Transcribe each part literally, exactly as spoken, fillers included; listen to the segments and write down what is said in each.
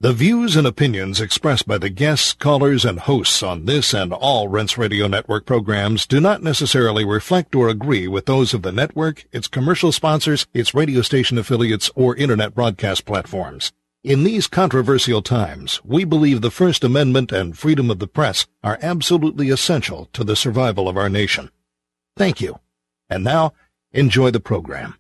The views and opinions expressed by the guests, callers, and hosts on this and all Rense Radio Network programs do not necessarily reflect or agree with those of the network, its commercial sponsors, its radio station affiliates, or internet broadcast platforms. In these controversial times, we believe the First Amendment and freedom of the press are absolutely essential to the survival of our nation. Thank you. And now, enjoy the program.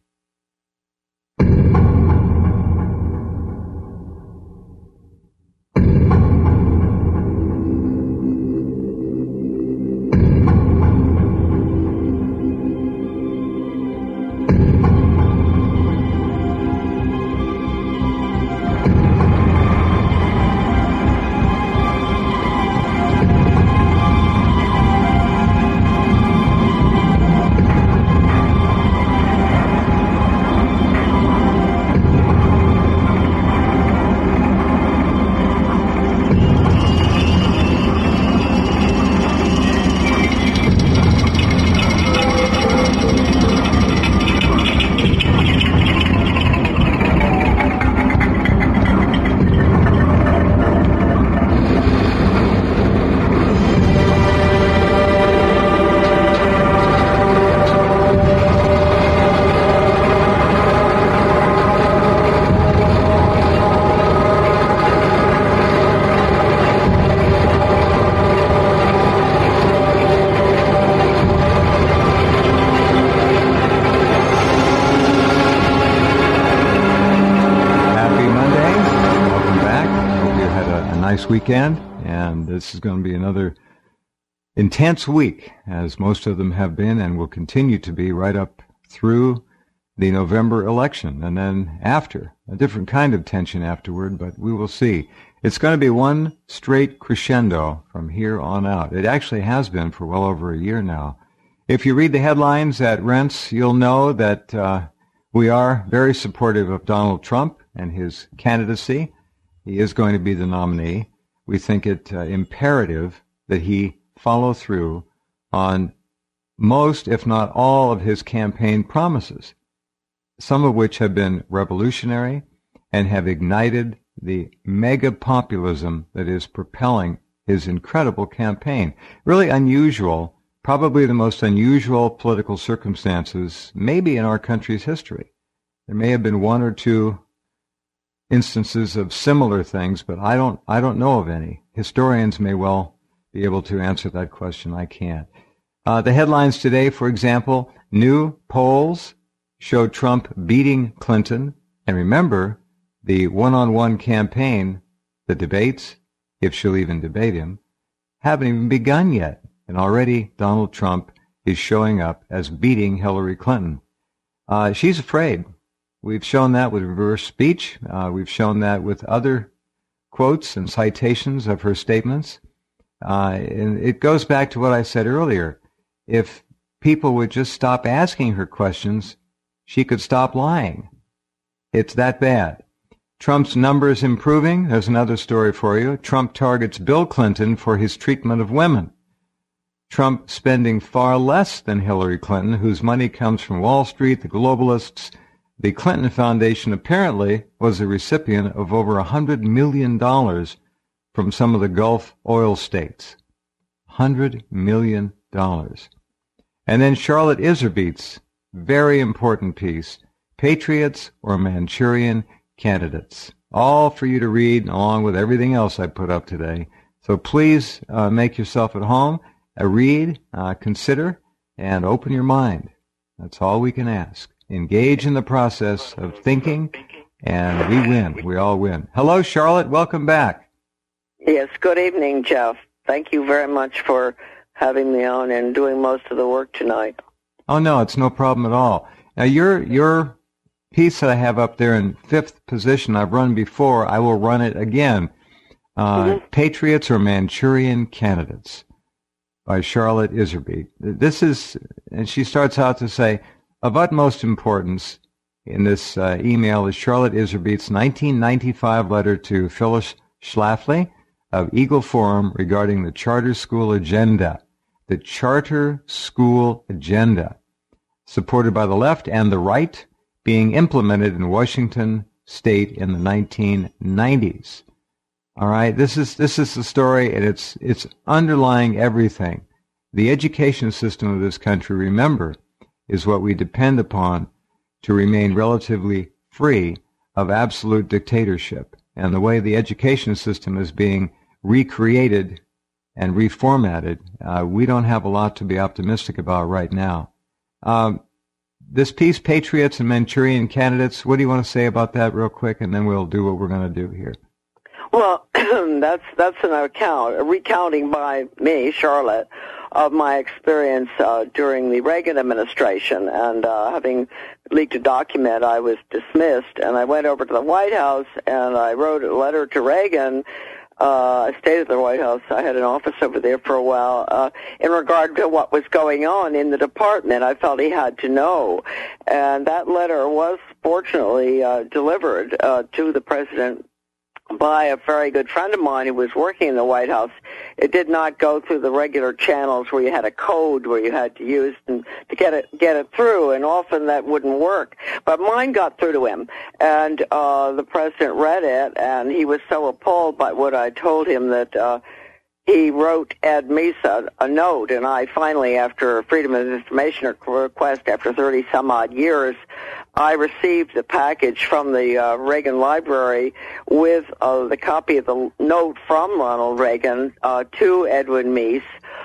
Weekend, and this is going to be another intense week, as most of them have been and will continue to be right up through the November election, and then after, a different kind of tension afterward, but we will see. It's going to be one straight crescendo from here on out. It actually has been for well over a year now. If you read the headlines at Rense, you'll know that uh, we are very supportive of Donald Trump and his candidacy. He is going to be the nominee. We think it uh, imperative that he follow through on most, if not all, of his campaign promises, some of which have been revolutionary and have ignited the mega populism that is propelling his incredible campaign. Really unusual, probably the most unusual political circumstances maybe in our country's history. There may have been one or two instances of similar things, but I don't I don't know of any. Historians may well be able to answer that question. I can't. Uh, the headlines today, for example, new polls show Trump beating Clinton. And remember, the one-on-one campaign, the debates, if she'll even debate him, haven't even begun yet. And already Donald Trump is showing up as beating Hillary Clinton. Uh, she's afraid. We've shown that with reverse speech. Uh, we've shown that with other quotes and citations of her statements. Uh, and it goes back to what I said earlier. If people would just stop asking her questions, she could stop lying. It's that bad. Trump's numbers improving. There's another story for you. Trump targets Bill Clinton for his treatment of women. Trump spending far less than Hillary Clinton, whose money comes from Wall Street, the globalists. The Clinton Foundation apparently was a recipient of over one hundred million dollars from some of the Gulf oil states. one hundred million dollars. And then Charlotte Iserbyt's very important piece, Patriots or Manchurian Candidates. All for you to read along with everything else I put up today. So please uh, make yourself at home, uh, read, uh, consider, and open your mind. That's all we can ask. Engage in the process of thinking, and we win. We all win. Hello, Charlotte. Welcome back. Yes, good evening, Jeff. Thank you very much for having me on and doing most of the work tonight. Oh, no, it's no problem at all. Now, your your piece that I have up there in fifth position, I've run before. I will run it again. Uh, mm-hmm. Patriots or Manchurian Candidates by Charlotte Iserbyt. This is, and she starts out to say, of utmost importance in this uh, email is Charlotte Iserbyt's nineteen ninety-five letter to Phyllis Schlafly of Eagle Forum regarding the charter school agenda. The charter school agenda, supported by the left and the right, being implemented in Washington State in the nineteen nineties. All right, this is this is the story, and it's it's underlying everything. The education system of this country, remember, is what we depend upon to remain relatively free of absolute dictatorship. And the way the education system is being recreated and reformatted, uh, we don't have a lot to be optimistic about right now. Um, this piece, Patriots and Manchurian Candidates, what do you want to say about that real quick, and then we'll do what we're going to do here. Well, that's that's an account, a recounting by me, Charlotte, of my experience uh, during the Reagan administration. And uh, having leaked a document, I was dismissed, and I went over to the White House, and I wrote a letter to Reagan. Uh, I stayed at the White House. I had an office over there for a while. Uh, in regard to what was going on in the department, I felt he had to know. And that letter was fortunately uh, delivered uh, to the president by a very good friend of mine who was working in the White House. It did not go through the regular channels where you had a code where you had to use and to get it get it through, and often that wouldn't work. But mine got through to him, and uh, the president read it, and he was so appalled by what I told him that uh, he wrote Ed Mesa a note, and I finally, after a Freedom of Information request, after thirty some odd years, I received the package from the uh, Reagan Library with uh, the copy of the note from Ronald Reagan uh, to Edwin Meese,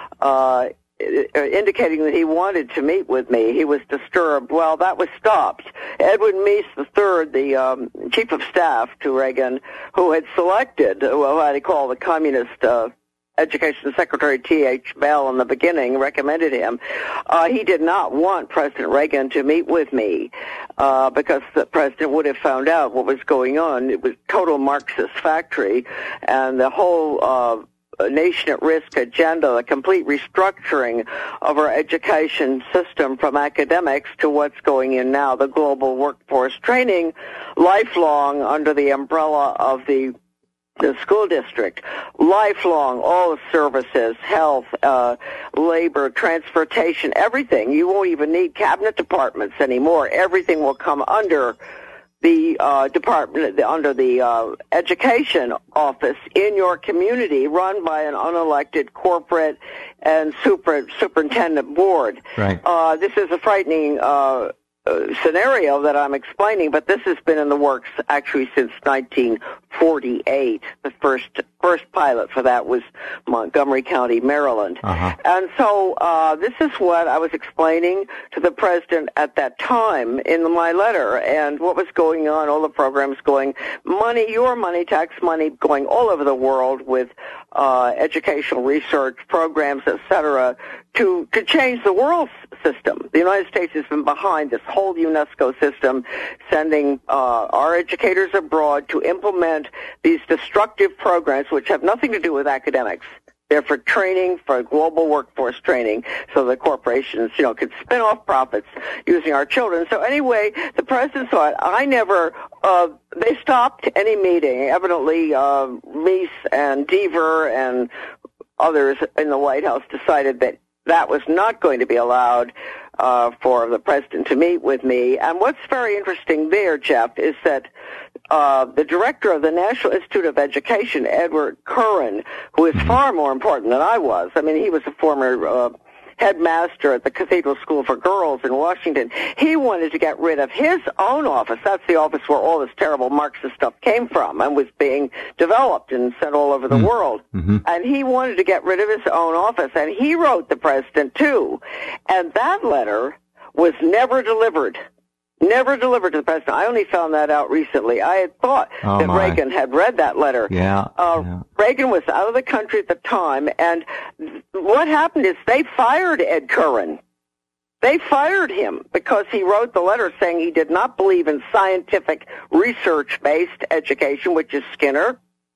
uh, indicating that he wanted to meet with me. He was disturbed. Well, that was stopped. Edwin Meese the third, the um, chief of staff to Reagan, who had selected, well, what I call the communist uh, Education Secretary T H Bell in the beginning, recommended him. Uh, he did not want President Reagan to meet with me uh, because the president would have found out what was going on. It was total Marxist factory, and the whole uh, nation at risk agenda, the complete restructuring of our education system from academics to what's going in now, the global workforce training, lifelong under the umbrella of the the school district, lifelong, all the services, health, uh, labor, transportation, everything. You won't even need cabinet departments anymore. Everything will come under the uh, department, under the uh, education office in your community, run by an unelected corporate and super superintendent board. Right. Uh, this is a frightening uh Uh, scenario that I'm explaining, but this has been in the works actually since nineteen forty-eight. The first first pilot for that was Montgomery County, Maryland. Uh-huh. And so uh, this is what I was explaining to the president at that time in my letter, and what was going on, all the programs going, money, your money, tax money, going all over the world with uh, educational research programs, et cetera, to, to change the world system. The United States has been behind this whole UNESCO system, sending uh, our educators abroad to implement these destructive programs which have nothing to do with academics. They're for training, for global workforce training, so the corporations, you know, could spin off profits using our children. So anyway, the president thought, I never, uh, they stopped any meeting. Evidently, uh, Meese and Deaver and others in the White House decided that that was not going to be allowed uh, for the president to meet with me. And what's very interesting there, Jeff, is that uh, the director of the National Institute of Education, Edward Curran, who is far more important than I was. I mean, he was a former uh, headmaster at the Cathedral School for Girls in Washington. He wanted to get rid of his own office. That's the office where all this terrible Marxist stuff came from and was being developed and sent all over the mm. world. Mm-hmm. And he wanted to get rid of his own office, and he wrote the president, too. And that letter was never delivered. Never delivered to the president. I only found that out recently. I had thought oh that my. Reagan had read that letter. Yeah, uh, yeah. Reagan was out of the country at the time, and what happened is they fired Ed Curran. They fired him because he wrote the letter saying he did not believe in scientific research-based education, which is Skinner,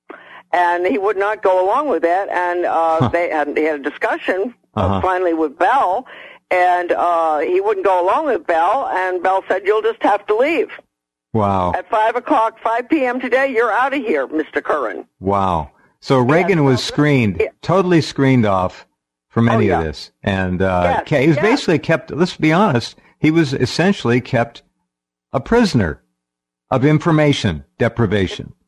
and he would not go along with that. And uh, huh. they, had, they had a discussion uh-huh. uh, finally with Bell, and uh, he wouldn't go along with Bell, and Bell said, you'll just have to leave. Wow. At five o'clock, five p.m. today, you're out of here, Mister Curran. Wow. So Reagan yes, was so screened, yeah. totally screened off from any oh, yeah. of this. And uh, yes, he was yes. basically kept, let's be honest, he was essentially kept a prisoner of information deprivation.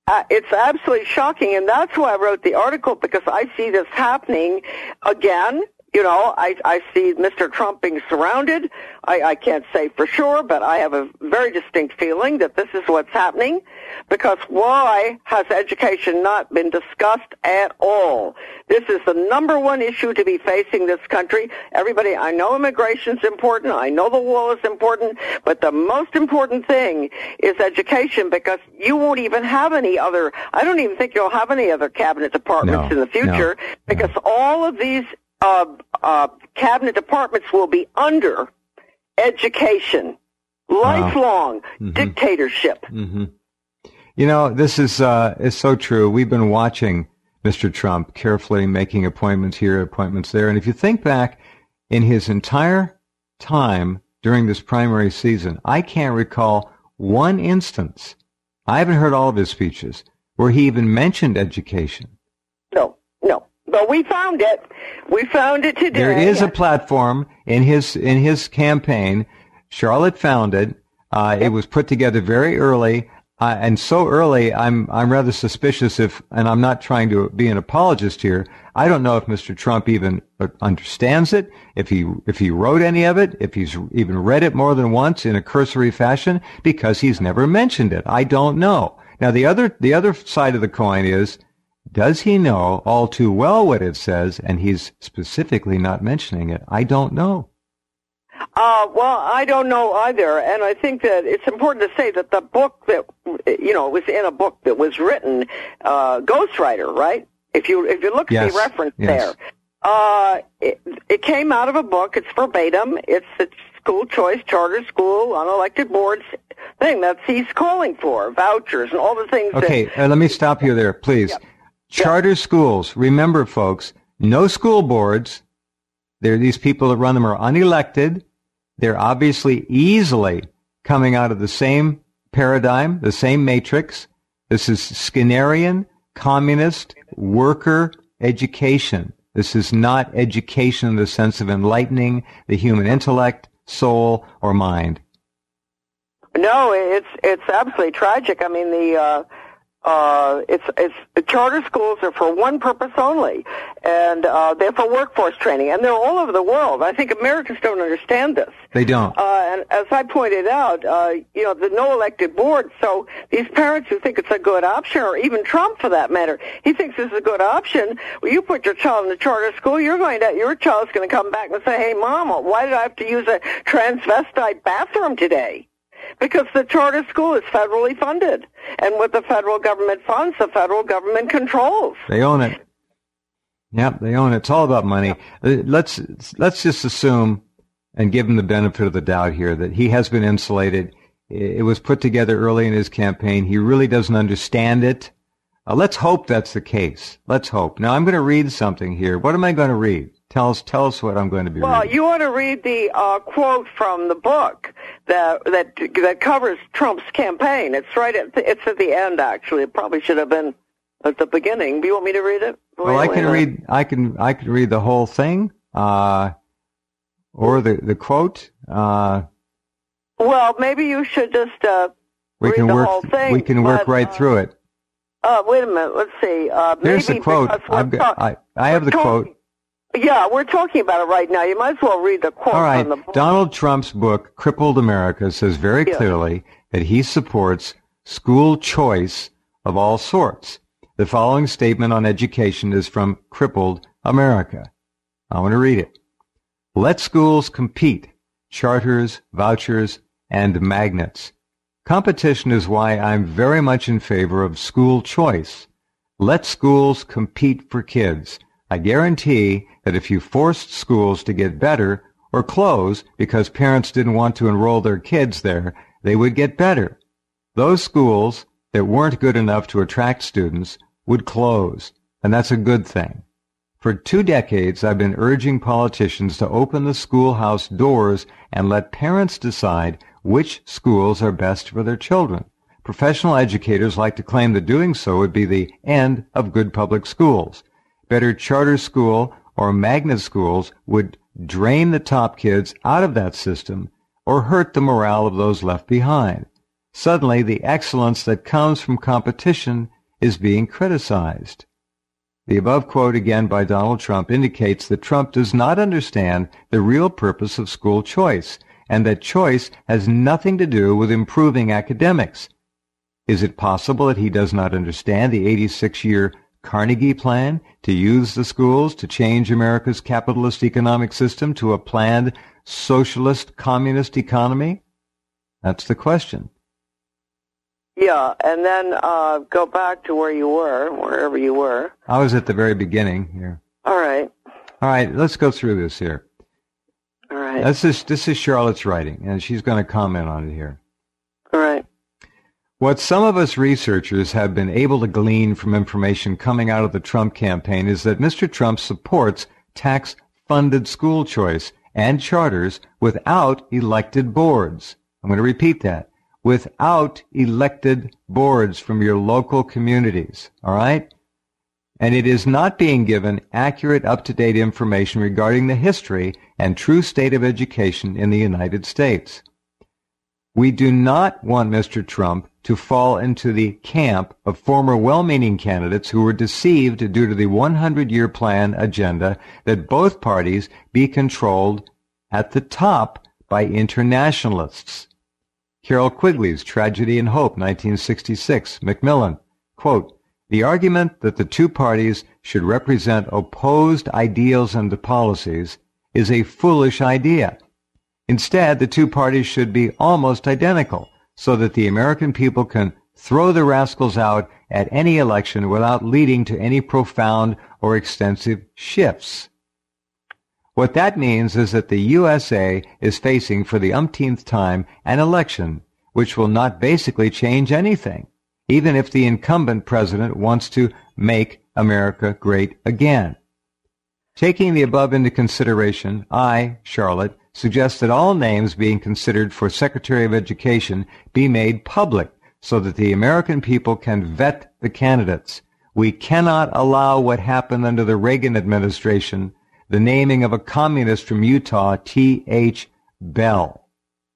Uh, it's absolutely shocking, and that's why I wrote the article, because I see this happening again. You know, I, I see Mister Trump being surrounded. I, I can't say for sure, but I have a very distinct feeling that this is what's happening, because why has education not been discussed at all? This is the number one issue to be facing this country. Everybody, I know immigration's important. I know the wall is important, but the most important thing is education, because you won't even have any other, I don't even think you'll have any other cabinet departments no, in the future, no, because no. all of these Uh, uh, cabinet departments will be under education, lifelong wow. mm-hmm. dictatorship. Mm-hmm. You know, this is uh, is so true. We've been watching Mister Trump carefully, making appointments here, appointments there. And if you think back in his entire time during this primary season, I can't recall one instance, I haven't heard all of his speeches, where he even mentioned education. No, no. But we found it. We found it today. There is a platform in his in his campaign. Charlotte found it. Uh, it was put together very early, uh, and so early, I'm I'm rather suspicious if, and I'm not trying to be an apologist here. I don't know if Mister Trump even understands it, if he if he wrote any of it, if he's even read it more than once in a cursory fashion, because he's never mentioned it. I don't know. Now, the other the other side of the coin is, does he know all too well what it says, and he's specifically not mentioning it? I don't know. Uh, well, I don't know either, and I think that it's important to say that the book that, you know, was in a book that was written, uh, Ghostwriter, right? If you if you look at yes. the reference yes. there, uh, it, it came out of a book. It's verbatim. It's the school choice, charter school, unelected boards thing that he's calling for, vouchers and all the things. Okay, that, uh, let me stop you there, please. Yeah. Charter yeah. schools, remember, folks, no school boards. There, these people that run them are unelected. They're obviously easily coming out of the same paradigm, the same matrix. This is Skinnerian, communist, worker education. This is not education in the sense of enlightening the human intellect, soul, or mind. No, it's it's absolutely tragic. I mean, the uh, uh, it's it's the charter schools are for one purpose only, and uh, they're for workforce training, and they're all over the world. I think Americans don't understand this. They don't. Uh, and as I pointed out, uh, you know, the no elected board. So these parents who think it's a good option, or even Trump for that matter, he thinks it's a good option. Well, you put your child in a charter school, you're going to your child's going to come back and say, "Hey, Mama, why did I have to use a transvestite bathroom today?" Because the charter school is federally funded. And what the federal government funds, the federal government controls. They own it. Yep, they own it. It's all about money. Let's let's just assume and give him the benefit of the doubt here that he has been insulated. It was put together early in his campaign. He really doesn't understand it. Uh, let's hope that's the case. Let's hope. Now, I'm going to read something here. What am I going to read? Tell us, tell us what I'm going to be well, reading. Well, you want to read the uh, quote from the book that that that covers Trump's campaign. It's right at the, it's at the end. Actually, it probably should have been at the beginning. Do you want me to read it? Well, well I can read. I can. I can read the whole thing, uh, or the the quote. Uh, well, maybe you should just uh, we read can the work, whole thing. We can work but, right uh, through it. Uh, wait a minute. Let's see. Uh, Here's maybe the quote. I've got, I, I have the talk- quote. Yeah, we're talking about it right now. You might as well read the quote All right. from the book. Donald Trump's book, Crippled America, says very Yeah. clearly that he supports school choice of all sorts. The following statement on education is from Crippled America. I want to read it. Let schools compete, charters, vouchers, and magnets. Competition is why I'm very much in favor of school choice. Let schools compete for kids. I guarantee that if you forced schools to get better or close because parents didn't want to enroll their kids there, they would get better. Those schools that weren't good enough to attract students would close, and that's a good thing. For two decades, I've been urging politicians to open the schoolhouse doors and let parents decide which schools are best for their children. Professional educators like to claim that doing so would be the end of good public schools. Better charter school or magnet schools would drain the top kids out of that system or hurt the morale of those left behind. Suddenly, the excellence that comes from competition is being criticized. The above quote again by Donald Trump indicates that Trump does not understand the real purpose of school choice, and that choice has nothing to do with improving academics. Is it possible that he does not understand the eighty-six year Carnegie Plan to use the schools to change America's capitalist economic system to a planned socialist communist economy? That's the question. Yeah, and then uh, go back to where you were, wherever you were. I was at the very beginning here. All right. All right, let's go through this here. All right. This is, this is Charlotte's writing, and she's going to comment on it here. All right. What some of us researchers have been able to glean from information coming out of the Trump campaign is that Mister Trump supports tax-funded school choice and charters without elected boards. I'm going to repeat that. Without elected boards from your local communities, all right? And it is not being given accurate, up-to-date information regarding the history and true state of education in the United States. We do not want Mister Trump to fall into the camp of former well-meaning candidates who were deceived due to the hundred year plan agenda that both parties be controlled at the top by internationalists. Carol Quigley's Tragedy and Hope, nineteen sixty-six, Macmillan, quote, "The argument that the two parties should represent opposed ideals and policies is a foolish idea. Instead, the two parties should be almost identical, so that the American people can throw the rascals out at any election without leading to any profound or extensive shifts." What that means is that the U S A is facing for the umpteenth time an election which will not basically change anything, even if the incumbent president wants to make America great again. Taking the above into consideration, I, Charlotte, suggest that all names being considered for Secretary of Education be made public so that the American people can vet the candidates. We cannot allow what happened under the Reagan administration, the naming of a communist from Utah, T H Bell.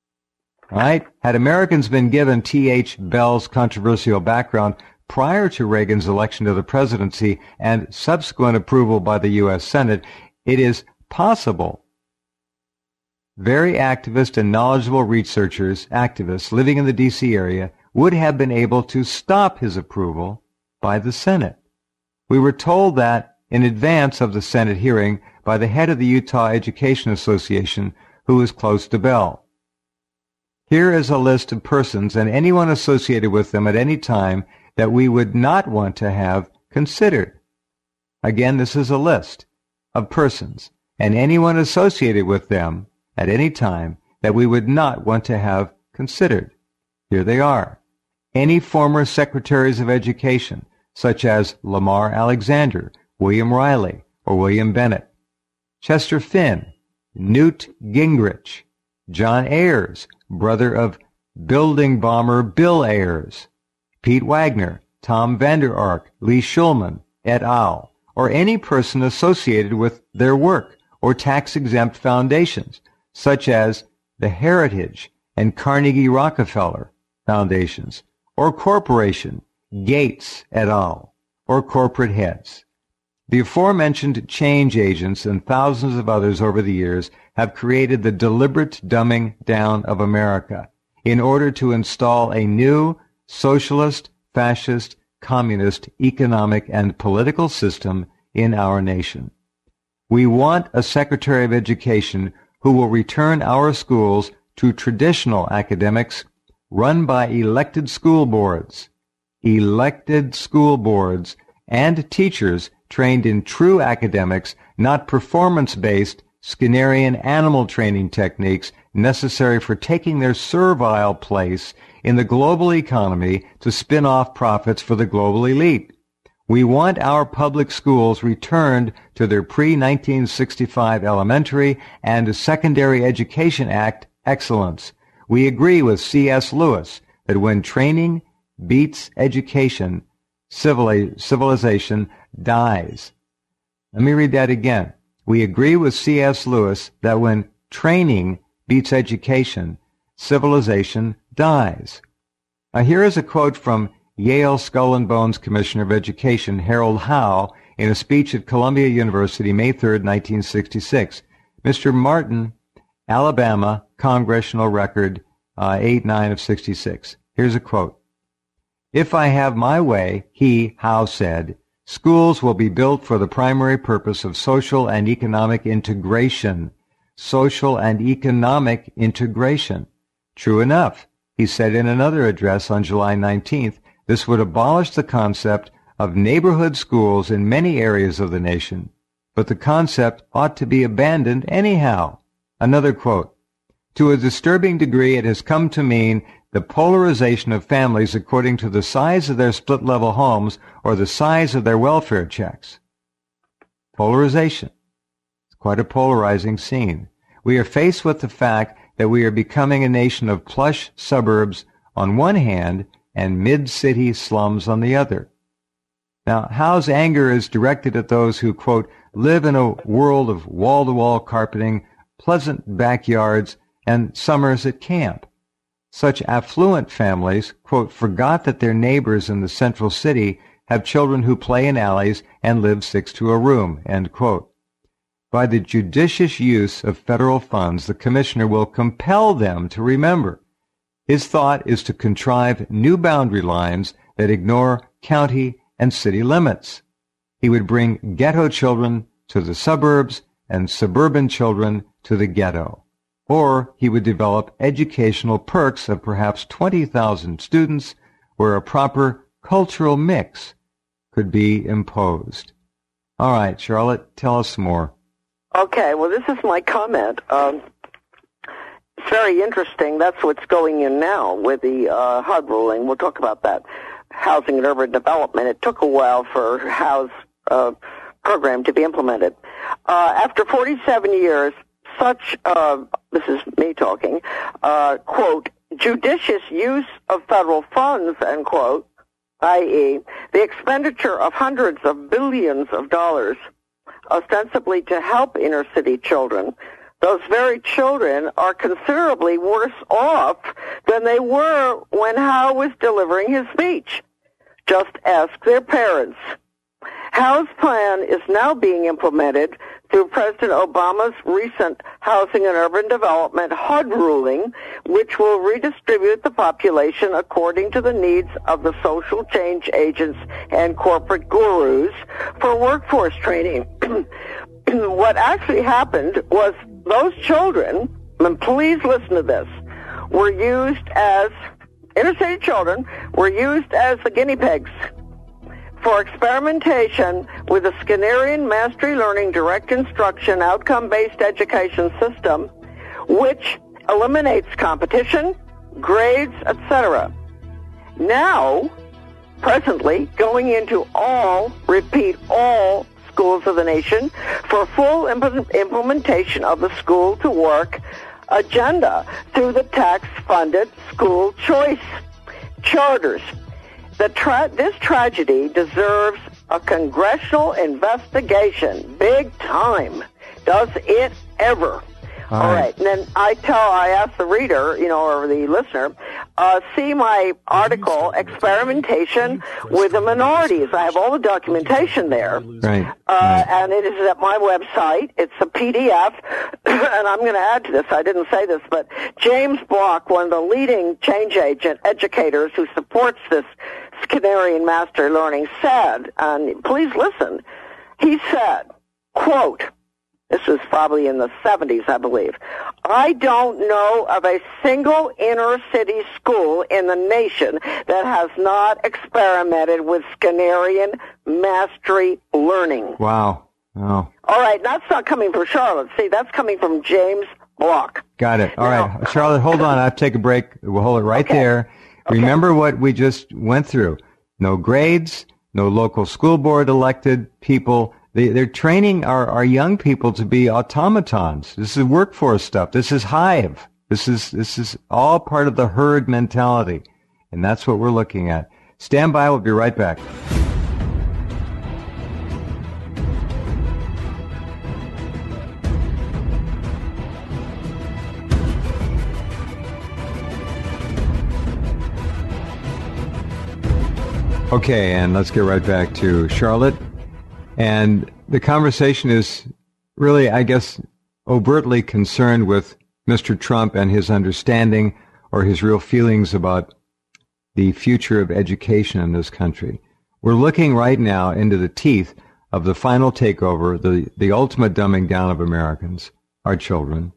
Right? Had Americans been given T H Bell's controversial background prior to Reagan's election to the presidency and subsequent approval by the U S Senate, it is possible very activist and knowledgeable researchers, activists living in the D C area would have been able to stop his approval by the Senate. We were told that in advance of the Senate hearing by the head of the Utah Education Association, who was close to Bell. Here is a list of persons and anyone associated with them at any time that we would not want to have considered. Again, this is a list of persons and anyone associated with them at any time that we would not want to have considered. Here they are. Any former secretaries of education, such as Lamar Alexander, William Riley, or William Bennett, Chester Finn, Newt Gingrich, John Ayers, brother of building bomber Bill Ayers, Pete Wagner, Tom Vander Ark, Lee Shulman, et al., or any person associated with their work or tax-exempt foundations, such as the Heritage and Carnegie Rockefeller foundations, or corporation, Gates et al., or corporate heads. The aforementioned change agents and thousands of others over the years have created the deliberate dumbing down of America in order to install a new socialist, fascist, communist economic and political system in our nation. We want a Secretary of Education who will return our schools to traditional academics run by elected school boards, elected school boards, and teachers trained in true academics, not performance-based Skinnerian animal training techniques necessary for taking their servile place in the global economy to spin off profits for the global elite. We want our public schools returned to their pre nineteen sixty-five Elementary and Secondary Education Act excellence. We agree with C S Lewis that when training beats education, civilization dies. Let me read that again. We agree with C S Lewis that when training beats education, civilization dies. Now here is a quote from Yale Skull and Bones Commissioner of Education Harold Howe in a speech at Columbia University May third, nineteen sixty-six. Mister Martin, Alabama, Congressional Record uh, eight nine of sixty-six. Here's a quote. "If I have my way," he, Howe, said, "schools will be built for the primary purpose of social and economic integration." Social and economic integration. True enough, he said in another address on July nineteenth, this would abolish the concept of neighborhood schools in many areas of the nation, but the concept ought to be abandoned anyhow. Another quote, "To a disturbing degree, it has come to mean the polarization of families according to the size of their split-level homes or the size of their welfare checks." Polarization. It's quite a polarizing scene. We are faced with the fact that we are becoming a nation of plush suburbs on one hand and mid-city slums on the other. Now, Howe's anger is directed at those who, quote, live in a world of wall-to-wall carpeting, pleasant backyards, and summers at camp. Such affluent families, quote, forgot that their neighbors in the central city have children who play in alleys and live six to a room, end quote. By the judicious use of federal funds, the commissioner will compel them to remember. His thought is to contrive new boundary lines that ignore county and city limits. He would bring ghetto children to the suburbs and suburban children to the ghetto. Or he would develop educational perks of perhaps twenty thousand students where a proper cultural mix could be imposed. All right, Charlotte, tell us more. Okay, well, this is my comment. Um, it's very interesting. That's what's going in now with the uh, H U D ruling. We'll talk about that. Housing and Urban Development. It took a while for Howe's uh, program to be implemented. Uh, after forty-seven years, such, uh, this is me talking, uh, quote, judicious use of federal funds, end quote, that is, the expenditure of hundreds of billions of dollars ostensibly to help inner-city children, those very children are considerably worse off than they were when Howe was delivering his speech. Just ask their parents. Howe's plan is now being implemented through President Obama's recent Housing and Urban Development H U D ruling, which will redistribute the population according to the needs of the social change agents and corporate gurus for workforce training. What actually happened was those children, and please listen to this, were used as, inner city children, were used as the guinea pigs for experimentation with the Skinnerian Mastery Learning Direct Instruction Outcome-Based Education System, which eliminates competition, grades, et cetera. Now, presently, going into all, repeat, all schools of the nation for full imp- implementation of the school to work agenda through the tax-funded school choice charters. The tra- this tragedy deserves a congressional investigation, big time. Does it ever? All, All right. right. And then I tell, I ask the reader, you know, or the listener, uh, see my article, Experimentation with the Minorities. I have all the documentation there. Right. Uh, right. And it is at my website. It's a P D F. And I'm going to add to this. I didn't say this, but James Block, one of the leading change agent educators who supports this Skinnerian Master Learning, said, and please listen, he said, quote, this was probably in the seventies, I believe, I don't know of a single inner-city school in the nation that has not experimented with Skinnerian mastery learning. Wow. Oh. All right, that's not coming from Charlotte. See, that's coming from James Block. Got it. All Now, right. Charlotte, hold on. I have to take a break. We'll hold it right Okay. there. Okay. Remember what we just went through. No grades, no local school board elected people. They, they're training our, our young people to be automatons. This is workforce stuff. This is Hive. This is, this is all part of the herd mentality. And that's what we're looking at. Stand by. We'll be right back. Okay, and let's get right back to Charlotte. And the conversation is really, I guess, overtly concerned with Mister Trump and his understanding or his real feelings about the future of education in this country. We're looking right now into the teeth of the final takeover, the, the ultimate dumbing down of Americans, our children,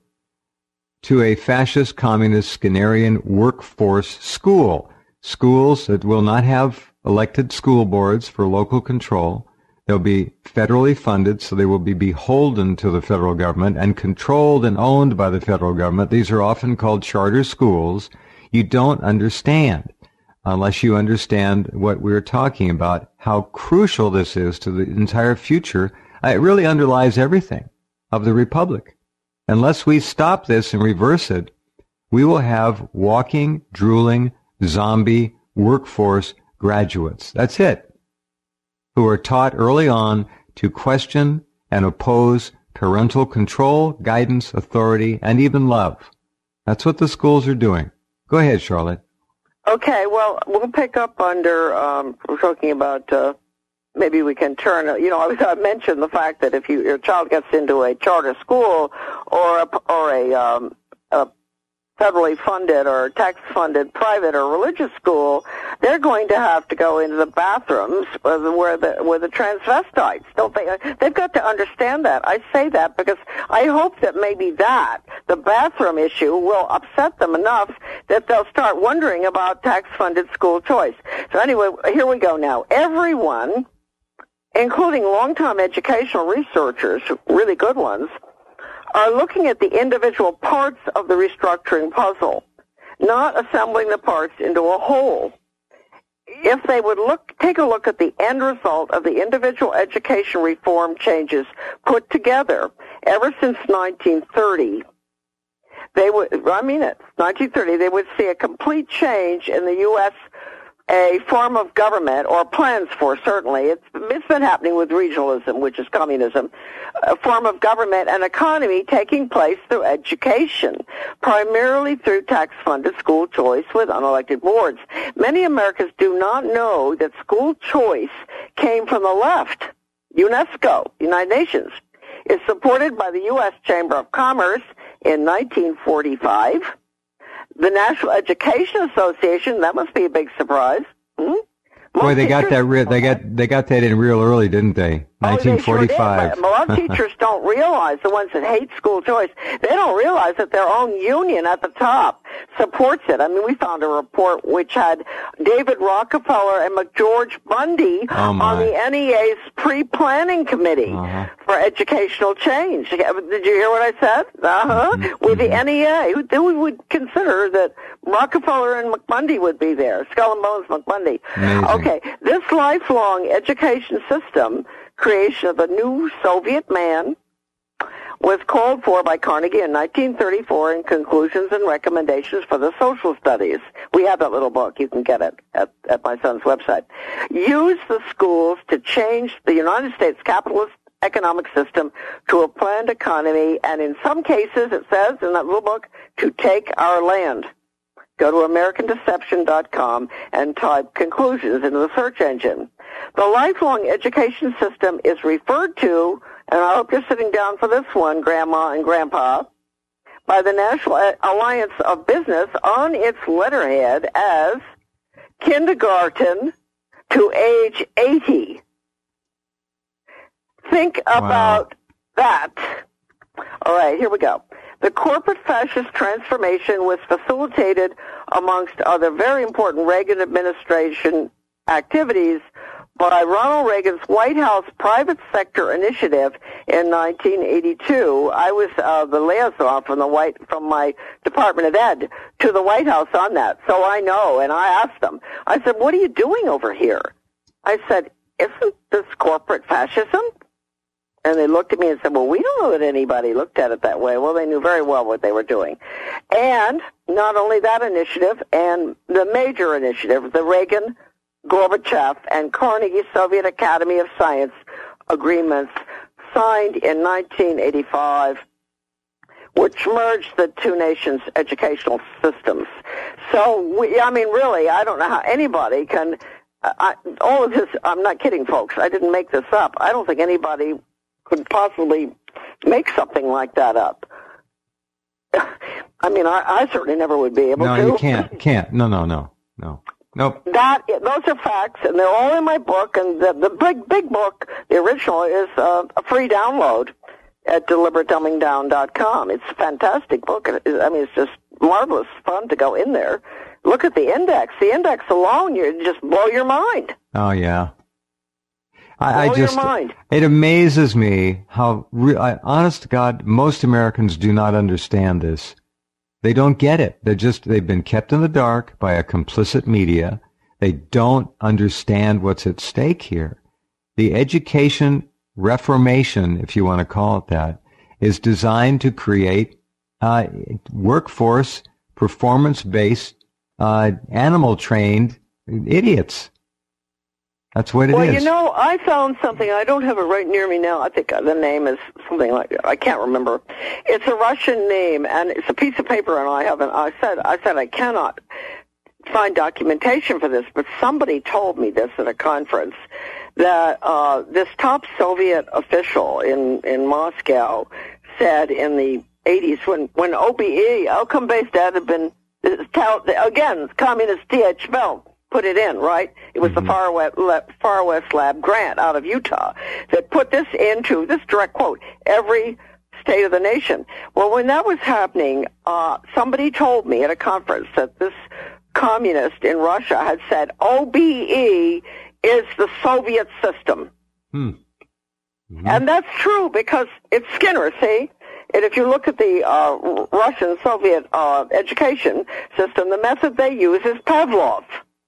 to a fascist, communist, Skinnerian workforce school. Schools that will not have elected school boards for local control. They'll be federally funded, so they will be beholden to the federal government and controlled and owned by the federal government. These are often called charter schools. You don't understand, unless you understand what we're talking about, how crucial this is to the entire future. It really underlies everything of the republic. Unless we stop this and reverse it, we will have walking, drooling, zombie workforce graduates. That's it. Who are taught early on to question and oppose parental control, guidance, authority, and even love. That's what the schools are doing. Go ahead, Charlotte. Okay, well, we'll pick up under, um, we're talking about, uh, maybe we can turn, you know, I, was, I mentioned the fact that if you, your child gets into a charter school or a, or a, um, a federally funded or tax-funded private or religious school, they're going to have to go into the bathrooms where the where the transvestites. Don't they? They've got to understand that. I say that because I hope that maybe that the bathroom issue will upset them enough that they'll start wondering about tax-funded school choice. So anyway, here we go now. Everyone, including long-time educational researchers, really good ones, are looking at the individual parts of the restructuring puzzle, not assembling the parts into a whole. If they would look, take a look at the end result of the individual education reform changes put together ever since nineteen thirty, they would, I mean it, nineteen thirty, they would see a complete change in the U S a form of government, or plans for, certainly. It's, it's been happening with regionalism, which is communism, a form of government and economy taking place through education, primarily through tax-funded school choice with unelected boards. Many Americans do not know that school choice came from the left. UNESCO, United Nations, is supported by the U S Chamber of Commerce in nineteen forty-five. The National Education Association, that must be a big surprise. Hmm? Boy, they got that. Re- they got they got that in real early, didn't they? nineteen forty-five. Oh, they sure did. A lot of teachers don't realize, the ones that hate school choice, they don't realize that their own union at the top supports it. I mean, we found a report which had David Rockefeller and McGeorge Bundy oh on the N E A's pre-planning committee uh-huh. for educational change. Did you hear what I said? Uh-huh. Mm-hmm. With the N E A, who would consider that Rockefeller and McBundy would be there. Skull and Bones McBundy. Amazing. Okay, this lifelong education system, creation of a new Soviet man, was called for by Carnegie in nineteen thirty-four in Conclusions and Recommendations for the Social Studies. We have that little book. You can get it at, at my son's website. Use the schools to change the United States capitalist economic system to a planned economy, and in some cases, it says in that little book, to take our land. Go to American Deception dot com and type conclusions into the search engine. The lifelong education system is referred to, and I hope you're sitting down for this one, Grandma and Grandpa, by the National Alliance of Business on its letterhead as kindergarten to age eighty. Think about wow. that. All right, here we go. The corporate fascist transformation was facilitated, amongst other very important Reagan administration activities, by Ronald Reagan's White House Private Sector Initiative in nineteen eighty-two. I was uh, the liaison from the White from my Department of Ed to the White House on that, so I know. And I asked them. I said, "What are you doing over here?" I said, "Isn't this corporate fascism?" And they looked at me and said, "Well, we don't know that anybody looked at it that way." Well, they knew very well what they were doing. And not only that initiative, and the major initiative, the Reagan, Gorbachev, and Carnegie Soviet Academy of Science agreements signed in nineteen eighty-five, which merged the two nations' educational systems. So, we, I mean, really, I don't know how anybody can I, all of this, I'm not kidding, folks. I didn't make this up. I don't think anybody could possibly make something like that up. I mean, I, I certainly never would be able no, to. No, you can't. Can't. No, no, no, no. Nope. That, those are facts, and they're all in my book, and the, the big, big book, the original, is uh, a free download at deliberate dumbing down dot com. It's a fantastic book. I mean, it's just marvelous fun to go in there. Look at the index. The index alone, you just blow your mind. Oh, yeah. I, blow I just, your mind. It amazes me how, re- I, honest to God, most Americans do not understand this. They don't get it. They're just, they've been kept in the dark by a complicit media. They don't understand what's at stake here. The education reformation, if you want to call it that, is designed to create uh, workforce, performance-based, uh, animal-trained idiots. That's what it well, is. Well, you know, I found something. I don't have it right near me now. I think the name is something like, I can't remember. It's a Russian name, and it's a piece of paper, and I haven't, I said, I said I cannot find documentation for this, but somebody told me this at a conference, that uh, this top Soviet official in, in Moscow said in the eighties, when, when O B E, outcome-based ed, had been, again, communist T H Bell, put it in, right? It was mm-hmm. the Far West, Far West Lab grant out of Utah that put this into, this direct quote, every state of the nation. Well, when that was happening, uh, somebody told me at a conference that this communist in Russia had said O B E is the Soviet system. Hmm. Mm-hmm. And that's true because it's Skinner, see? And if you look at the uh, Russian Soviet uh, education system, the method they use is Pavlov.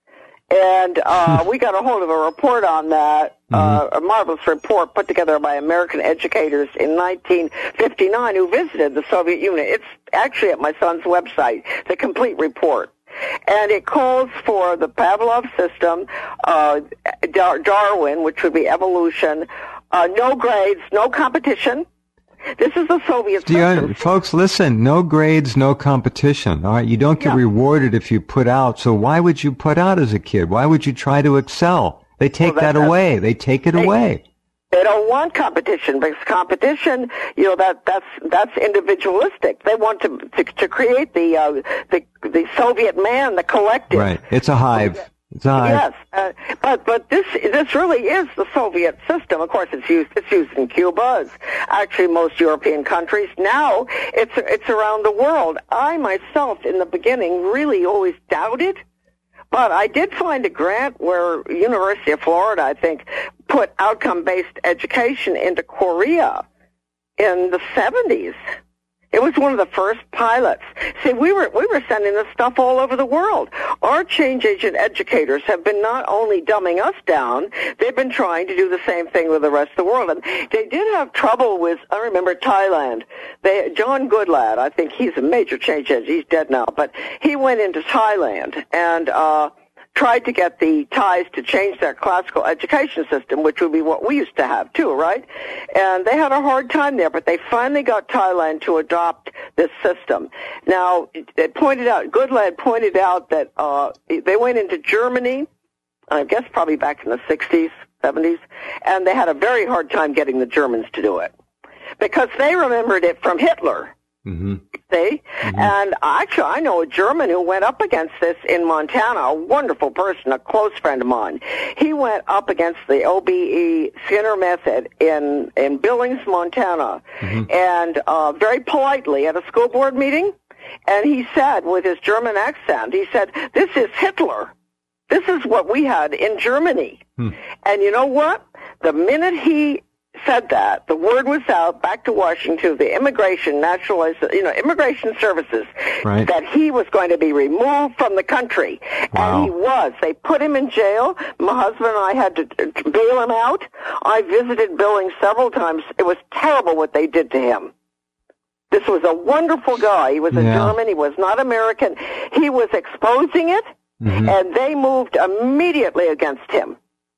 And uh, we got a hold of a report on that, uh, a marvelous report put together by American educators in nineteen fifty-nine who visited the Soviet Union. It's actually at my son's website, the complete report. And it calls for the Pavlov system, uh, Dar- Darwin, which would be evolution, uh, no grades, no competition. This is the Soviet Do you, system. Folks, listen, no grades, no competition. All right, you don't get yeah. rewarded if you put out. So why would you put out as a kid? Why would you try to excel? They take well, that, that away. They take it they, away. They don't want competition because competition, you know, that that's that's individualistic. They want to to, to create the uh, the the Soviet man, the collective. Right. It's a hive. It's a hive. Yes, uh, but but this this really is the Soviet system. Of course, it's used it's used in Cuba. It's actually most European countries now. It's it's around the world. I myself, in the beginning, really always doubted. But I did find a grant where University of Florida, I think, put outcome-based education into Korea in the seventies. It was one of the first pilots. See, we were we were sending this stuff all over the world. Our change agent educators have been not only dumbing us down, they've been trying to do the same thing with the rest of the world. And they did have trouble with, I remember Thailand. They, John Goodlad, I think he's a major change agent. He's dead now, but he went into Thailand and uh tried to get the Thais to change their classical education system, which would be what we used to have too, right? And they had a hard time there, but they finally got Thailand to adopt this system. Now, it pointed out, Goodlad pointed out that uh they went into Germany, I guess probably back in the sixties, seventies, and they had a very hard time getting the Germans to do it because they remembered it from Hitler. Mm-hmm. See? Mm-hmm. And actually, I know a German who went up against this in Montana, a wonderful person, a close friend of mine. He went up against the O B E Skinner method in, in Billings, Montana, mm-hmm. and uh, very politely at a school board meeting, and he said, with his German accent, he said, "This is Hitler. This is what we had in Germany." Hmm. And you know what? The minute he said that, the word was out back to Washington, the immigration naturalization, you know, immigration services, right. that he was going to be removed from the country. Wow. And he was. They put him in jail. My husband and I had to, to bail him out. I visited Billings several times. It was terrible what they did to him. This was a wonderful guy. He was a yeah. German. He was not American. He was exposing it, mm-hmm. and they moved immediately against him.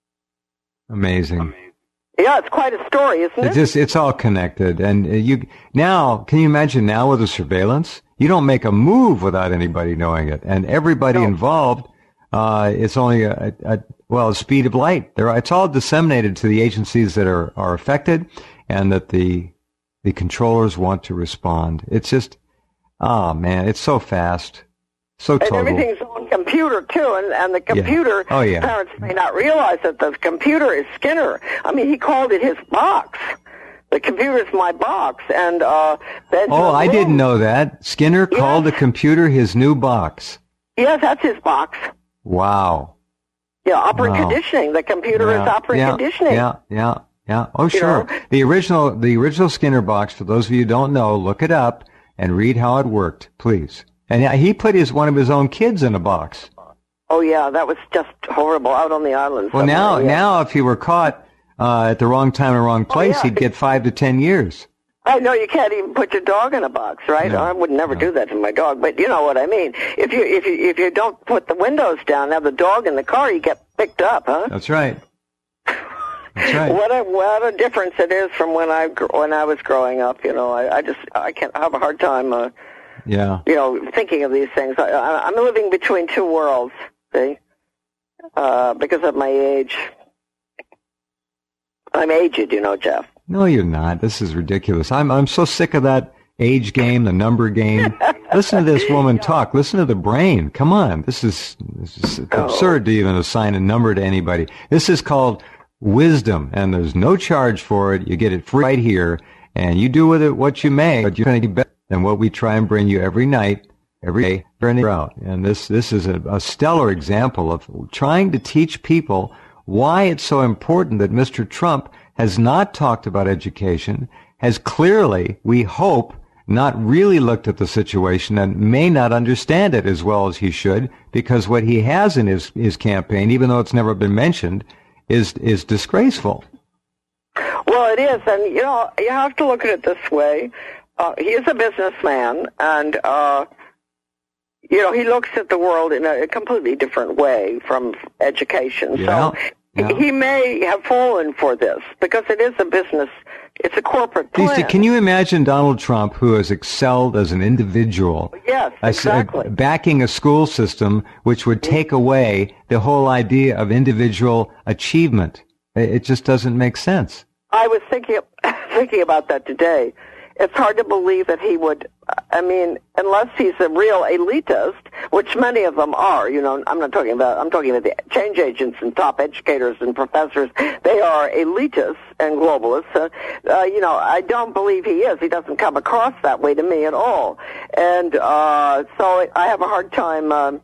Amazing. Amazing. Yeah, it's quite a story, isn't it? It's just, it's all connected. And you, now, can you imagine now with the surveillance? You don't make a move without anybody knowing it. And everybody no. involved, Uh, it's only a, a, well, a speed of light. There, it's all disseminated to the agencies that are, are affected, and that the the controllers want to respond. It's just, oh man, it's so fast, so total. And everything's on computer too, and, and the computer, yeah. Oh, yeah. parents may not realize that the computer is Skinner. I mean, he called it his box. The computer is my box, and uh, oh, I didn't know that. Skinner yes. called the computer his new box. Yes, that's his box. Wow. Yeah, operant wow. conditioning. The computer yeah. is operant yeah. conditioning. Yeah, yeah, yeah. Oh, sure. You know? The original, the original Skinner box. For those of you who don't know, look it up and read how it worked, please. And he put his one of his own kids in a box. Oh yeah, that was just horrible out on the island. Well, now, yeah. now, if he were caught uh, at the wrong time and wrong place, oh, yeah. he'd get five to ten years. I know you can't even put your dog in a box, right? No, I would never no. do that to my dog, but you know what I mean. If you if you if you don't put the windows down, have the dog in the car, you get picked up, huh? That's right. That's right. What a what a difference it is from when I when I was growing up. You know, I, I just I can't have a hard time. Uh, yeah. You know, thinking of these things. I, I, I'm living between two worlds. See, uh, because of my age. I'm aged, you know, Jeff. No, you're not. This is ridiculous. I'm I'm so sick of that age game, the number game. Listen to this woman talk. Listen to the brain. Come on. This is, this is absurd to even assign a number to anybody. This is called wisdom, and there's no charge for it. You get it free right here, and you do with it what you may, but you're going to get better than what we try and bring you every night, every day, during the out. And this, this is a, a stellar example of trying to teach people why it's so important that Mister Trump has not talked about education, has clearly, we hope, not really looked at the situation and may not understand it as well as he should, because what he has in his, his campaign, even though it's never been mentioned, is is disgraceful. Well, it is, and you know, you have to look at it this way. Uh, he is a businessman, and uh, you know, he looks at the world in a completely different way from education. Yeah. So Yeah. he may have fallen for this because it is a business, it's a corporate plan. Can you imagine Donald Trump, who has excelled as an individual, yes, exactly. uh, backing a school system which would take away the whole idea of individual achievement? It just doesn't make sense. I was thinking thinking about that today. It's hard to believe that he would, I mean, unless he's a real elitist, which many of them are, you know, I'm not talking about, I'm talking about the change agents and top educators and professors. They are elitists and globalists. Uh, uh, you know, I don't believe he is. He doesn't come across that way to me at all. And uh, so I have a hard time, um,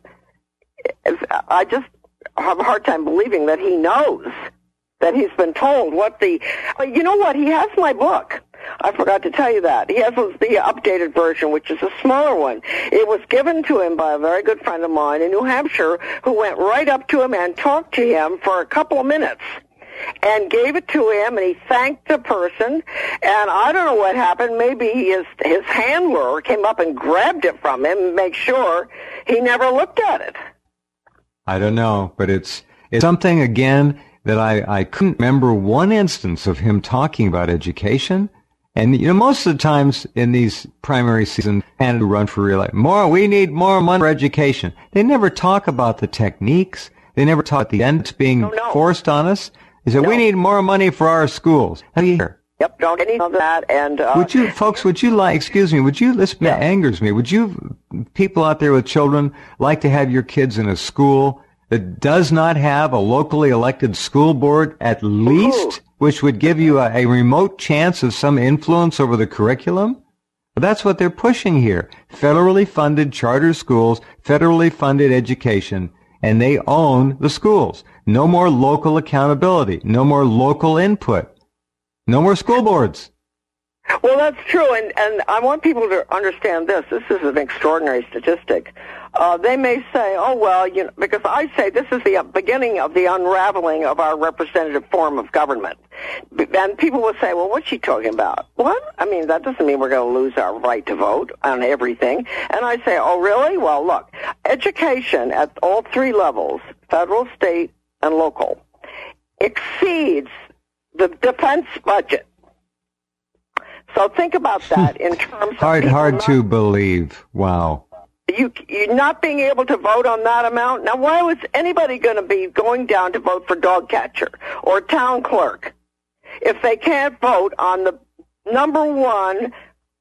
I just have a hard time believing that he knows, that he's been told what the, uh, you know what, he has my book. I forgot to tell you that. He has the updated version, which is a smaller one. It was given to him by a very good friend of mine in New Hampshire who went right up to him and talked to him for a couple of minutes and gave it to him, and he thanked the person. And I don't know what happened. Maybe his, his handler came up and grabbed it from him and make sure he never looked at it. I don't know, but it's, it's something, again, that I, I couldn't remember one instance of him talking about education. And, you know, most of the times in these primary seasons, and run for real life, more, we need more money for education. They never talk about the techniques. They never talk about the end that's being oh, no. forced on us. They said, no. we need more money for our schools. How do you hear? Yep, don't get any of that. And, uh, would you, folks, would you like, excuse me, would you, this yeah. angers me, would you, people out there with children, like to have your kids in a school that does not have a locally elected school board at least, Ooh. which would give you a, a remote chance of some influence over the curriculum? But that's what they're pushing here. Federally funded charter schools, federally funded education, and they own the schools. No more local accountability. No more local input. No more school boards. Well, that's true, and, and I want people to understand this. This is an extraordinary statistic. Uh, they may say, oh, well, you know, because I say this is the beginning of the unraveling of our representative form of government. And people will say, well, what's she talking about? What? I mean, that doesn't mean we're going to lose our right to vote on everything. And I say, oh, really? Well, look, education at all three levels, federal, state, and local, exceeds the defense budget. So think about that in terms of hard, hard not, to believe. Wow. You, you not being able to vote on that amount. Now, why was anybody going to be going down to vote for dog catcher or town clerk if they can't vote on the number one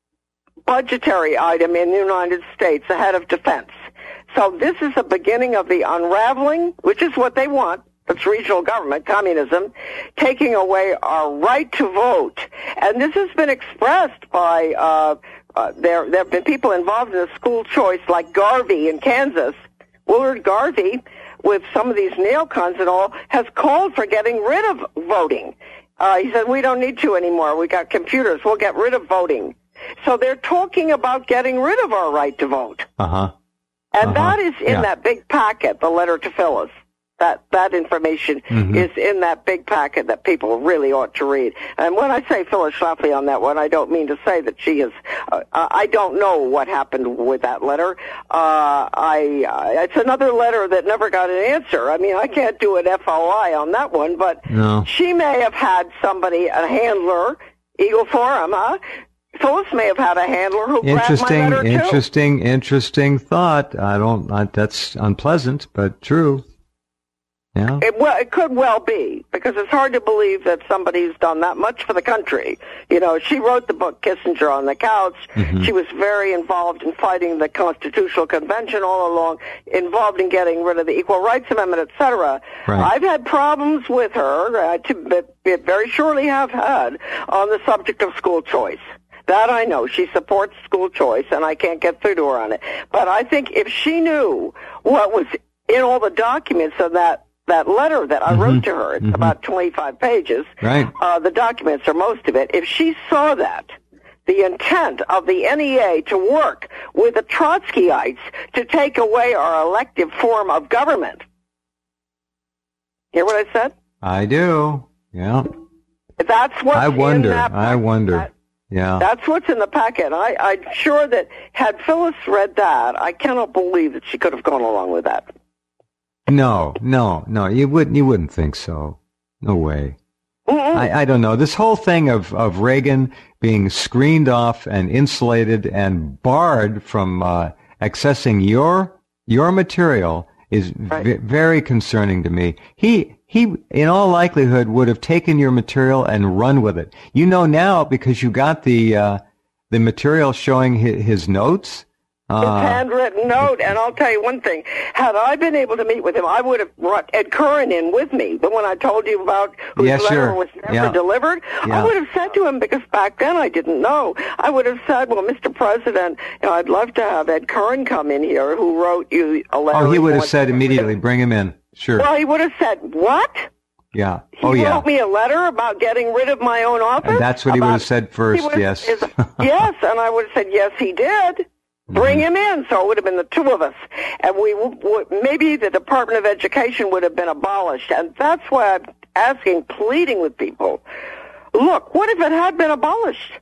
budgetary item in the United States ahead of defense? So this is the beginning of the unraveling, which is what they want. It's regional government, communism, taking away our right to vote. And this has been expressed by, uh, uh, there, there have been people involved in the school choice like Garvey in Kansas. Willard Garvey, with some of these neocons and all, has called for getting rid of voting. Uh, he said, we don't need to anymore. We got computers. We'll get rid of voting. So they're talking about getting rid of our right to vote. Uh-huh. And uh-huh. that is in yeah. that big packet, the letter to Phyllis. That that information mm-hmm. is in that big packet that people really ought to read. And when I say Phyllis Schlafly on that one, I don't mean to say that she is. Uh, I don't know what happened with that letter. Uh, I uh, it's another letter that never got an answer. I mean, I can't do an F O I on that one, but no. she may have had somebody, a handler, Eagle Forum, huh? Phyllis may have had a handler who grabbed my letter too. Interesting, interesting thought. I don't. I, that's unpleasant, but true. Yeah. It, well, it could well be, because it's hard to believe that somebody's done that much for the country. You know, she wrote the book Kissinger on the Couch. Mm-hmm. She was very involved in fighting the Constitutional Convention all along, involved in getting rid of the Equal Rights Amendment, et cetera. Right. I've had problems with her, uh, to but, but very surely have had, on the subject of school choice. That I know. She supports school choice, and I can't get through to her on it. But I think if she knew what was in all the documents of that that letter that I wrote mm-hmm. to her, it's mm-hmm. about twenty-five pages. Right. Uh, the documents are most of it. If she saw that, the intent of the N E A to work with the Trotskyites to take away our elective form of government. Hear what I said? I do. Yeah. That's what's I wonder. in that I wonder. That, yeah. That's what's in the packet. I, I'm sure that had Phyllis read that, I cannot believe that she could have gone along with that. No, no, no. You wouldn't. You wouldn't think so. No way. Mm-mm. I, I don't know. This whole thing of, of Reagan being screened off and insulated and barred from uh, accessing your your material is right. v- very concerning to me. He he, in all likelihood, would have taken your material and run with it. You know now because you got the uh, the material showing his, his notes. His Uh, handwritten note, and I'll tell you one thing. Had I been able to meet with him, I would have brought Ed Curran in with me, the one I told you about whose yeah, letter sure. was never yeah. delivered. Yeah. I would have said to him, because back then I didn't know, I would have said, well, Mister President, you know, I'd love to have Ed Curran come in here, who wrote you a letter. Oh, he would have wanted- said immediately, bring him in. Sure. Well, he would have said, what? Yeah. He oh, yeah. wrote me a letter about getting rid of my own office? And that's what he about, would have said first, would, yes. Is, yes, and I would have said, yes, he did. Bring him in, so it would have been the two of us. And we w- w- maybe the Department of Education would have been abolished. And that's why I'm asking, pleading with people, look, what if it had been abolished?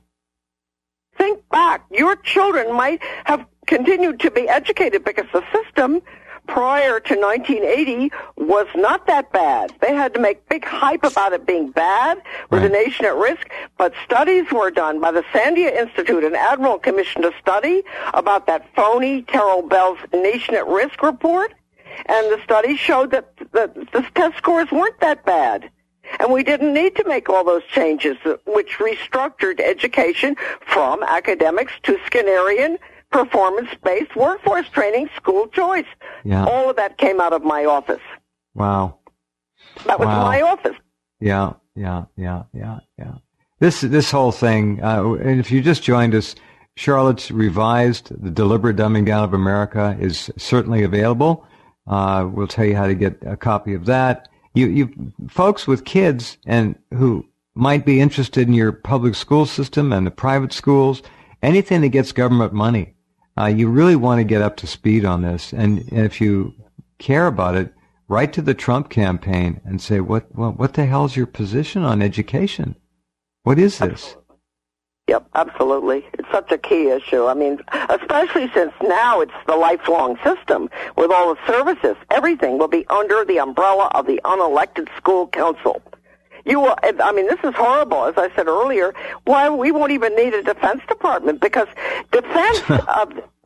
Think back. Your children might have continued to be educated because the system prior to nineteen eighty was not that bad. They had to make big hype about it being bad, with right. the nation at risk, but studies were done by the Sandia Institute, an admiral commissioned a study about that phony Terrell Bell's Nation at Risk report, and the study showed that the, the test scores weren't that bad. And we didn't need to make all those changes, which restructured education from academics to Skinnerian, performance-based workforce training, school choice. Yeah. All of that came out of my office. Wow. That was wow. my office. Yeah, yeah, yeah, yeah, yeah. This this whole thing, uh, and if you just joined us, Charlotte's revised The Deliberate Dumbing Down of America is certainly available. Uh, we'll tell you how to get a copy of that. You, you folks with kids and who might be interested in your public school system and the private schools, anything that gets government money. Uh, you really want to get up to speed on this, and, and if you care about it, write to the Trump campaign and say, what, what, what the hell is your position on education? What is this? Absolutely. Yep, absolutely. It's such a key issue. I mean, especially since now it's the lifelong system with all the services. Everything will be under the umbrella of the unelected school council. You will, I mean, this is horrible. As I said earlier, why we won't even need a Defense Department, because defense of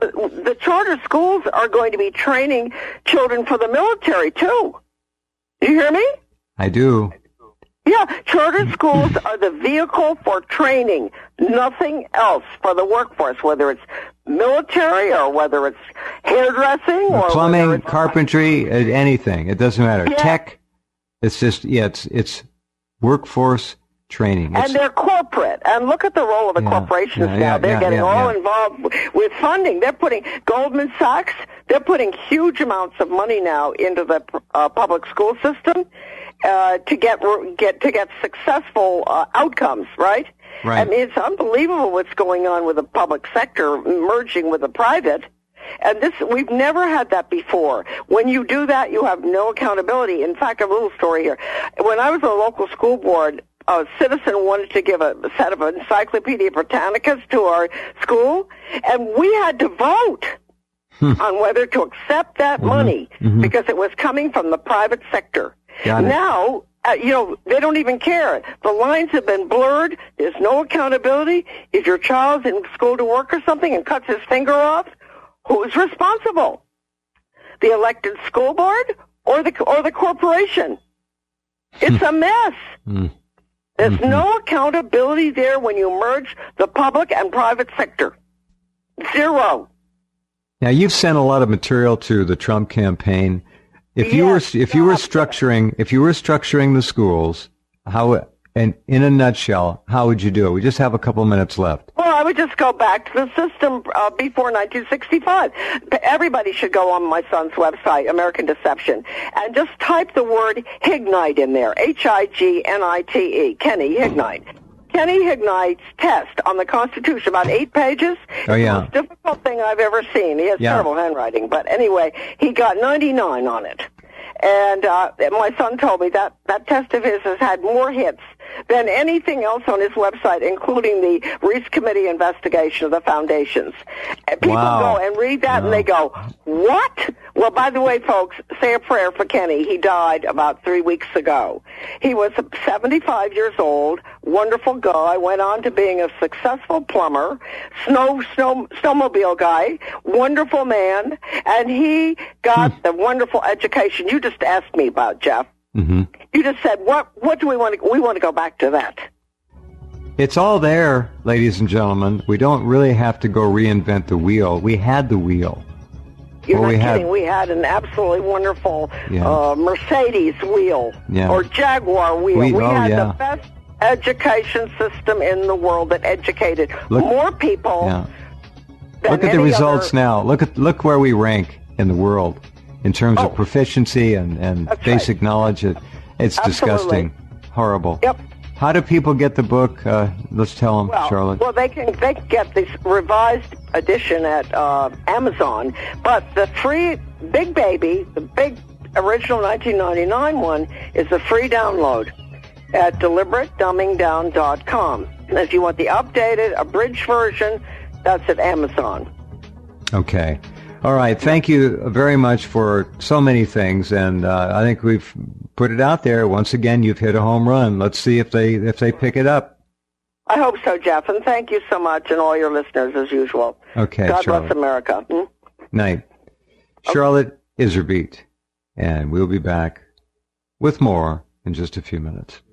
the charter schools are going to be training children for the military, too. Do you hear me? I do. Yeah, charter schools are the vehicle for training, nothing else for the workforce, whether it's military or whether it's hairdressing or plumbing, whether it's carpentry, anything. It doesn't matter. Yeah. Tech, it's just, yeah, it's, it's workforce training. It's, and they're corporate. And look at the role of the yeah, corporations yeah, now. yeah, they're yeah, getting yeah, all yeah. involved with funding. They're putting Goldman Sachs, they're putting huge amounts of money now into the uh, public school system. Uh, to get get to get successful uh, outcomes, right? Right. I mean, it's unbelievable what's going on with the public sector merging with the private, and this we've never had that before. When you do that, you have no accountability. In fact, a little story here. When I was on a local school board, a citizen wanted to give a set of Encyclopedia Britannicas to our school, and we had to vote hmm. on whether to accept that mm-hmm. money mm-hmm. because it was coming from the private sector. Now, uh, you know, they don't even care. The lines have been blurred. There's no accountability. If your child's in school to work or something and cuts his finger off, who's responsible? The elected school board or the or the corporation? It's a mess. Mm. There's Mm-hmm. no accountability there when you merge the public and private sector. Zero. Now, you've sent a lot of material to the Trump campaign. If you Yes, were if you were stop. structuring if you were structuring the schools, how and in a nutshell, how would you do it? We just have a couple minutes left. Well, I would just go back to the system uh, before nineteen sixty-five. Everybody should go on my son's website, American Deception, and just type the word Hignite in there, H I G N I T E, Kenny Hignite. Kenny Hignite's test on the Constitution, about eight pages. Oh, yeah. It's the most difficult thing I've ever seen. He has Yeah. terrible handwriting. But anyway, he got ninety-nine on it. And uh, my son told me that that test of his has had more hits than anything else on his website, including the Reese Committee investigation of the foundations. And people Wow. go and read that Wow. and they go, what? Well, by the way, folks, say a prayer for Kenny. He died about three weeks ago. He was seventy-five years old, wonderful guy, went on to being a successful plumber, snow, snow, snowmobile guy, wonderful man, and he got Hmm. the wonderful education you just asked me about, Jeff. Mm-hmm. You just said, what What do we want to, we want to go back to that. It's all there, ladies and gentlemen. We don't really have to go reinvent the wheel. We had the wheel. You're Well, not we had- kidding. We had an absolutely wonderful Yeah. uh, Mercedes wheel Yeah. or Jaguar wheel. We- We, oh, had yeah. the best education system in the world that educated Look- more people Yeah. than Look at the any results other. now. Look at look where we rank in the world in terms Oh. of proficiency and, and That's basic knowledge. It, it's Absolutely. disgusting, horrible. Yep. How do people get the book? Uh, let's tell them, Well, Charlotte. well, they can they can get this revised edition at uh, Amazon, but the free Big Baby, the big original nineteen ninety-nine one, is a free download at deliberate dumbing down dot com. And if you want the updated, abridged version, that's at Amazon. Okay. All right. Thank you very much for so many things, and uh, I think we've put it out there. Once again, you've hit a home run. Let's see if they if they pick it up. I hope so, Jeff, and thank you so much, and all your listeners as usual. Okay, God Charlotte. bless America. Hmm? Night. Charlotte Iserbyt, and we'll be back with more in just a few minutes.